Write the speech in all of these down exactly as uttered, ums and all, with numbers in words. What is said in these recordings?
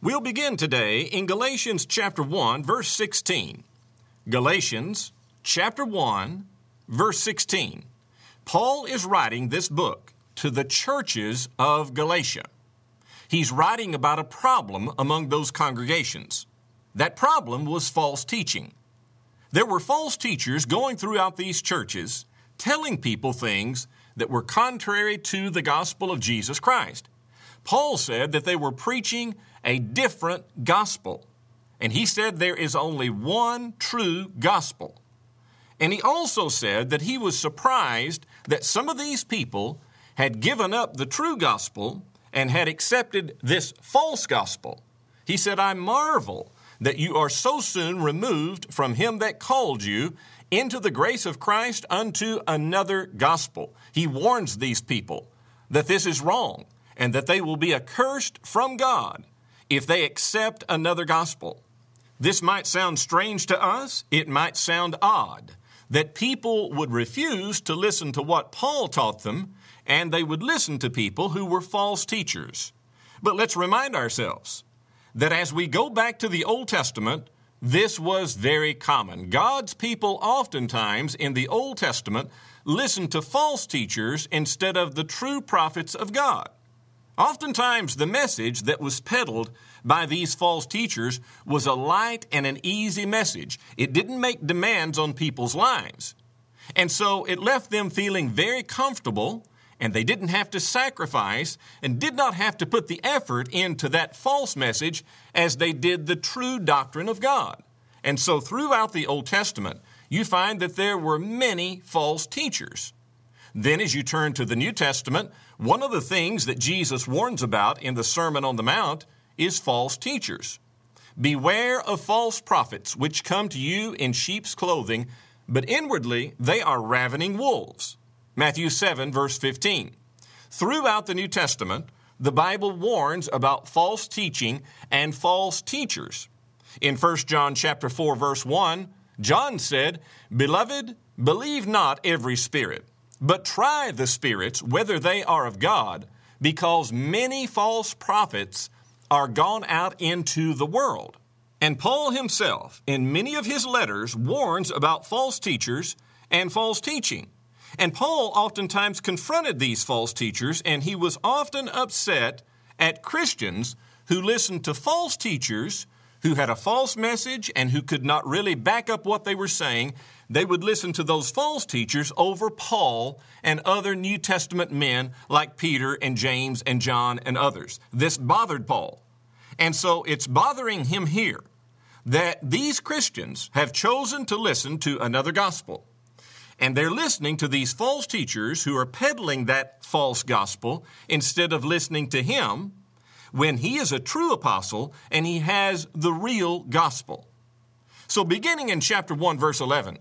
We'll begin today in Galatians chapter one, verse sixteen. Galatians chapter one, verse sixteen. Paul is writing this book to the churches of Galatia. He's writing about a problem among those congregations. That problem was false teaching. There were false teachers going throughout these churches telling people things that were contrary to the gospel of Jesus Christ. Paul said that they were preaching a different gospel. And he said there is only one true gospel. And he also said that he was surprised that some of these people had given up the true gospel and had accepted this false gospel. He said, I marvel that you are so soon removed from him that called you into the grace of Christ unto another gospel. He warns these people that this is wrong and that they will be accursed from God if they accept another gospel. This might sound strange to us. It might sound odd that people would refuse to listen to what Paul taught them, and they would listen to people who were false teachers. But let's remind ourselves that as we go back to the Old Testament, this was very common. God's people oftentimes in the Old Testament listened to false teachers instead of the true prophets of God. Oftentimes, the message that was peddled by these false teachers was a light and an easy message. It didn't make demands on people's lives. And so it left them feeling very comfortable, and they didn't have to sacrifice and did not have to put the effort into that false message as they did the true doctrine of God. And so throughout the Old Testament, you find that there were many false teachers. Then as you turn to the New Testament, one of the things that Jesus warns about in the Sermon on the Mount is false teachers. Beware of false prophets, which come to you in sheep's clothing, but inwardly they are ravening wolves. Matthew seven, verse fifteen. Throughout the New Testament, the Bible warns about false teaching and false teachers. In First John chapter four, verse one, John said, Beloved, believe not every spirit, but try the spirits whether they are of God, because many false prophets are gone out into the world. And Paul himself, in many of his letters, warns about false teachers and false teaching. And Paul oftentimes confronted these false teachers, and he was often upset at Christians who listened to false teachers who had a false message and who could not really back up what they were saying. They would listen to those false teachers over Paul and other New Testament men like Peter and James and John and others. This bothered Paul. And so it's bothering him here that these Christians have chosen to listen to another gospel. And they're listening to these false teachers who are peddling that false gospel instead of listening to him when he is a true apostle and he has the real gospel. So beginning in chapter one, verse eleven,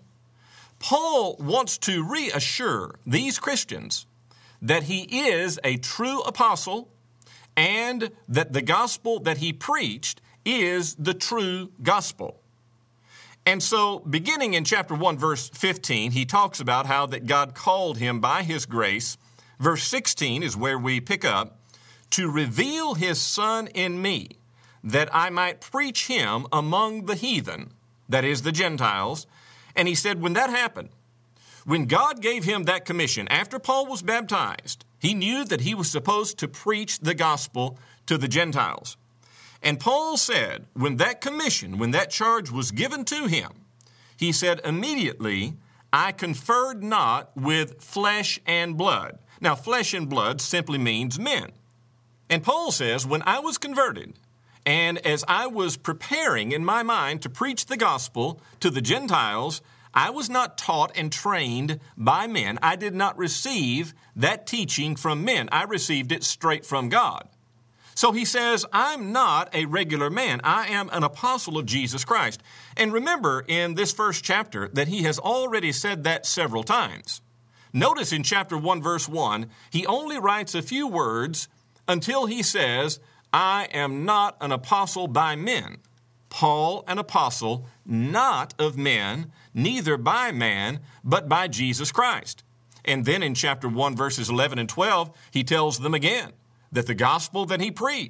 Paul wants to reassure these Christians that he is a true apostle and that the gospel that he preached is the true gospel. And so beginning in chapter one, verse fifteen, he talks about how that God called him by his grace. Verse sixteen is where we pick up, to reveal his Son in me, that I might preach him among the heathen, that is the Gentiles. And he said when that happened, when God gave him that commission, after Paul was baptized, he knew that he was supposed to preach the gospel to the Gentiles. And Paul said, when that commission, when that charge was given to him, he said, immediately, I conferred not with flesh and blood. Now, flesh and blood simply means men. And Paul says, when I was converted, and as I was preparing in my mind to preach the gospel to the Gentiles, I was not taught and trained by men. I did not receive that teaching from men. I received it straight from God. So he says, I'm not a regular man. I am an apostle of Jesus Christ. And remember in this first chapter that he has already said that several times. Notice in chapter one, verse one, he only writes a few words until he says, I am not an apostle by men. Paul, an apostle, not of men, neither by man, but by Jesus Christ. And then in chapter one, verses eleven and twelve, he tells them again that the gospel that he preached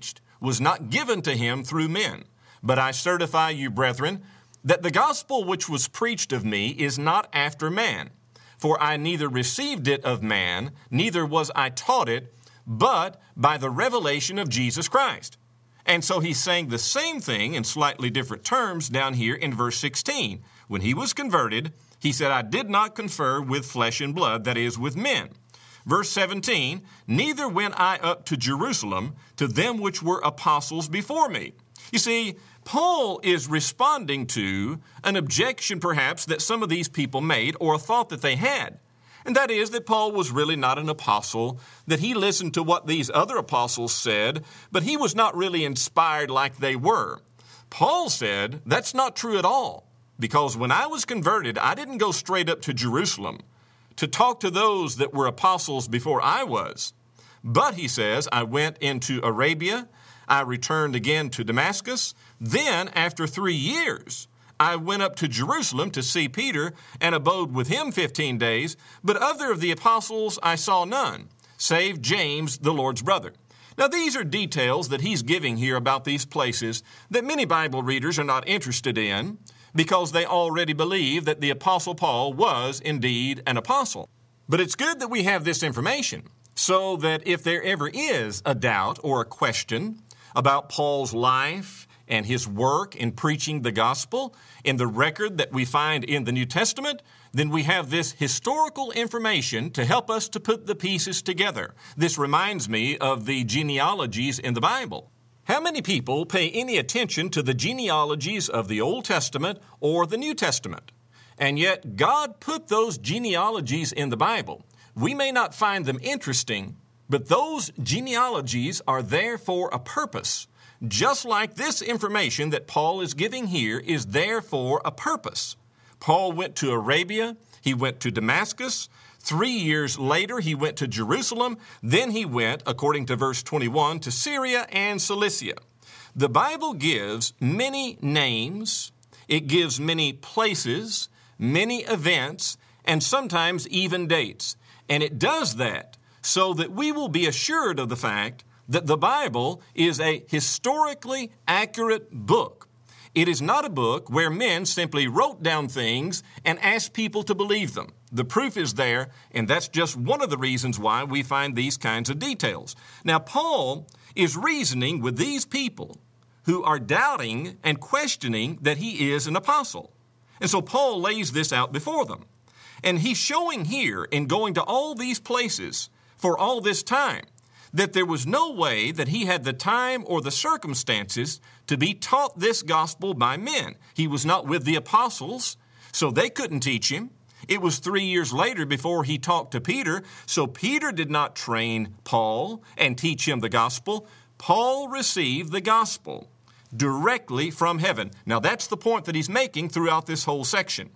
was not given to him through men. But I certify you, brethren, that the gospel which was preached of me is not after man. For I neither received it of man, neither was I taught it, but by the revelation of Jesus Christ. And so he's saying the same thing in slightly different terms down here in verse sixteen. When he was converted, he said, I did not confer with flesh and blood, that is, with men. Verse seventeen, neither went I up to Jerusalem to them which were apostles before me. You see, Paul is responding to an objection perhaps that some of these people made or a thought that they had. And that is that Paul was really not an apostle, that he listened to what these other apostles said, but he was not really inspired like they were. Paul said, that's not true at all, because when I was converted, I didn't go straight up to Jerusalem to talk to those that were apostles before I was. But, he says, I went into Arabia, I returned again to Damascus. Then, after three years, I went up to Jerusalem to see Peter and abode with him fifteen days. But other of the apostles I saw none, save James, the Lord's brother. Now, these are details that he's giving here about these places that many Bible readers are not interested in because they already believe that the Apostle Paul was indeed an apostle. But it's good that we have this information so that if there ever is a doubt or a question about Paul's life and his work in preaching the gospel in the record that we find in the New Testament, then we have this historical information to help us to put the pieces together. This reminds me of the genealogies in the Bible. How many people pay any attention to the genealogies of the Old Testament or the New Testament? And yet God put those genealogies in the Bible. We may not find them interesting, but those genealogies are there for a purpose. Just like this information that Paul is giving here is there for a purpose. Paul went to Arabia, he went to Damascus. Three years later, he went to Jerusalem. Then he went, according to verse twenty-one, to Syria and Cilicia. The Bible gives many names, it gives many places, many events, and sometimes even dates. And it does that so that we will be assured of the fact that the Bible is a historically accurate book. It is not a book where men simply wrote down things and asked people to believe them. The proof is there, and that's just one of the reasons why we find these kinds of details. Now, Paul is reasoning with these people who are doubting and questioning that he is an apostle. And so Paul lays this out before them. And he's showing here in going to all these places for all this time that there was no way that he had the time or the circumstances to be taught this gospel by men. He was not with the apostles, so they couldn't teach him. It was three years later before he talked to Peter, so Peter did not train Paul and teach him the gospel. Paul received the gospel directly from heaven. Now that's the point that he's making throughout this whole section.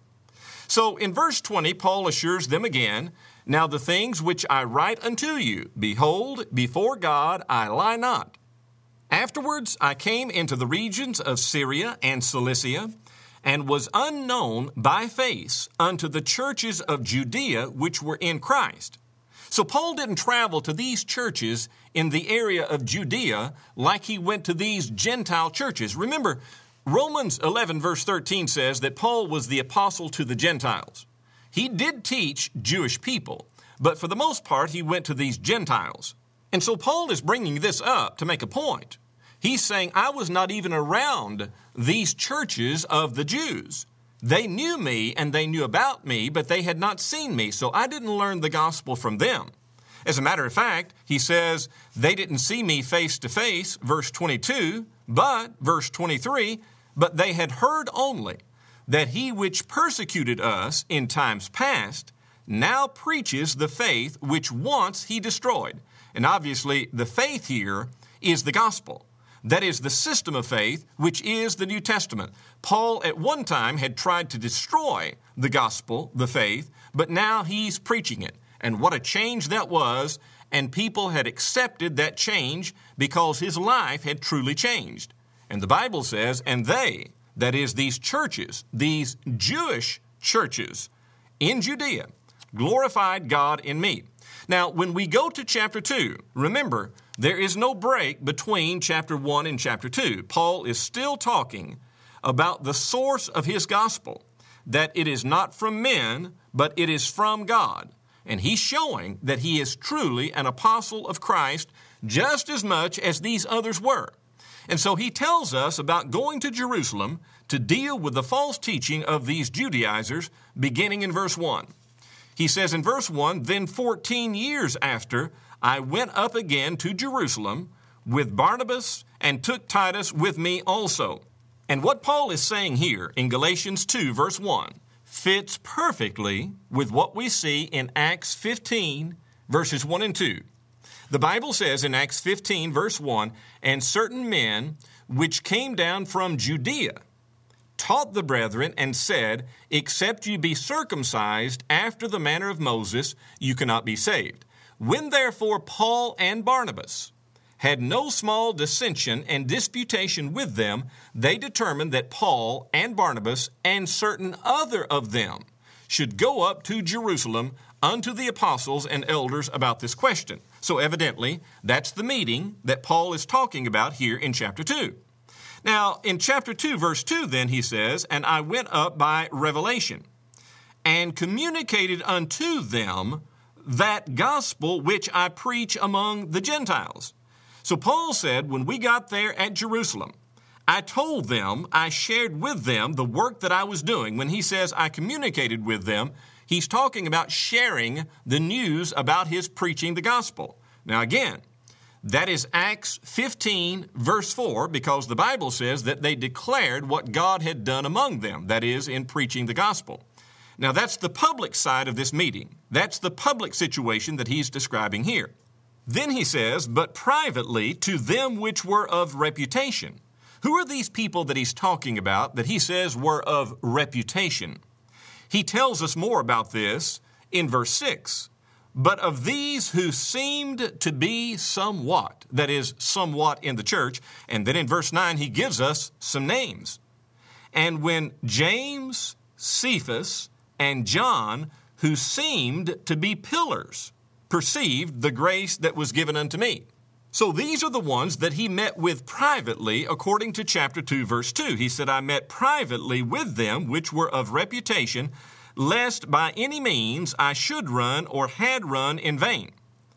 So in verse twenty, Paul assures them again, now the things which I write unto you, behold, before God I lie not. Afterwards I came into the regions of Syria and Cilicia, and was unknown by face unto the churches of Judea which were in Christ. So Paul didn't travel to these churches in the area of Judea like he went to these Gentile churches. Remember, Romans eleven verse thirteen says that Paul was the apostle to the Gentiles. He did teach Jewish people, but for the most part, he went to these Gentiles. And so Paul is bringing this up to make a point. He's saying, I was not even around these churches of the Jews. They knew me and they knew about me, but they had not seen me, so I didn't learn the gospel from them. As a matter of fact, he says, they didn't see me face to face, verse twenty-two, but, verse twenty-three, but they had heard only that he which persecuted us in times past now preaches the faith which once he destroyed. And obviously, the faith here is the gospel. That is the system of faith, which is the New Testament. Paul at one time had tried to destroy the gospel, the faith, but now he's preaching it. And what a change that was, and people had accepted that change because his life had truly changed. And the Bible says, and they, that is these churches, these Jewish churches in Judea, glorified God in me. Now, when we go to chapter two, remember, There is no break between chapter one and chapter two. Paul is still talking about the source of his gospel, that it is not from men, but it is from God. And he's showing that he is truly an apostle of Christ just as much as these others were. And so he tells us about going to Jerusalem to deal with the false teaching of these Judaizers, beginning in verse one. He says in verse one, "Then fourteen years after, I went up again to Jerusalem with Barnabas and took Titus with me also." And what Paul is saying here in Galatians two, verse one, fits perfectly with what we see in Acts fifteen, verses one and two. The Bible says in Acts fifteen, verse one, "And certain men which came down from Judea taught the brethren and said, Except you be circumcised after the manner of Moses, you cannot be saved. When therefore Paul and Barnabas had no small dissension and disputation with them, they determined that Paul and Barnabas and certain other of them should go up to Jerusalem unto the apostles and elders about this question." So evidently, that's the meeting that Paul is talking about here in chapter two. Now, in chapter two, verse two, then he says, "And I went up by revelation, and communicated unto them that gospel which I preach among the Gentiles." So Paul said, when we got there at Jerusalem, I told them, I shared with them the work that I was doing. When he says I communicated with them, he's talking about sharing the news about his preaching the gospel. Now again, that is Acts fifteen, verse four, because the Bible says that they declared what God had done among them, that is, in preaching the gospel. Now that's the public side of this meeting. That's the public situation that he's describing here. Then he says, "But privately to them which were of reputation." Who are these people that he's talking about that he says were of reputation? He tells us more about this in verse six. "But of these who seemed to be somewhat," that is, somewhat in the church. And then in verse nine, he gives us some names. "And when James, Cephas, and John, who seemed to be pillars, perceived the grace that was given unto me." So these are the ones that he met with privately according to chapter two, verse two. He said, "I met privately with them which were of reputation, lest by any means I should run or had run in vain."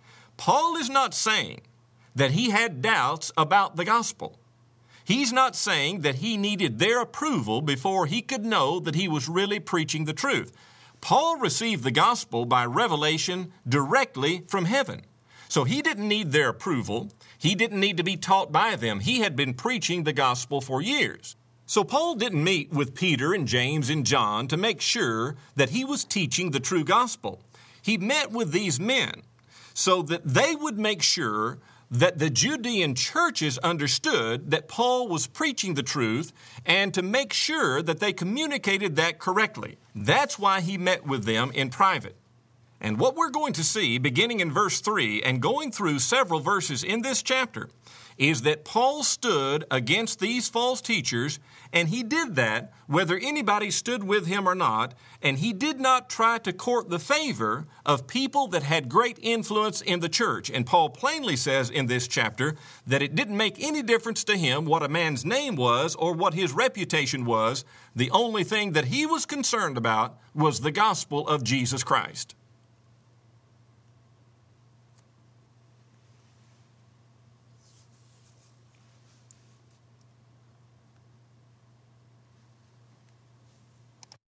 Paul is not saying that he had doubts about the gospel. He's not saying that he needed their approval before he could know that he was really preaching the truth. Paul received the gospel by revelation directly from heaven. So he didn't need their approval. He didn't need to be taught by them. He had been preaching the gospel for years. So Paul didn't meet with Peter and James and John to make sure that he was teaching the true gospel. He met with these men so that they would make sure that the Judean churches understood that Paul was preaching the truth and to make sure that they communicated that correctly. That's why he met with them in private. And what we're going to see beginning in verse three and going through several verses in this chapter is that Paul stood against these false teachers, and he did that whether anybody stood with him or not, and he did not try to court the favor of people that had great influence in the church. And Paul plainly says in this chapter that it didn't make any difference to him what a man's name was or what his reputation was. The only thing that he was concerned about was the gospel of Jesus Christ.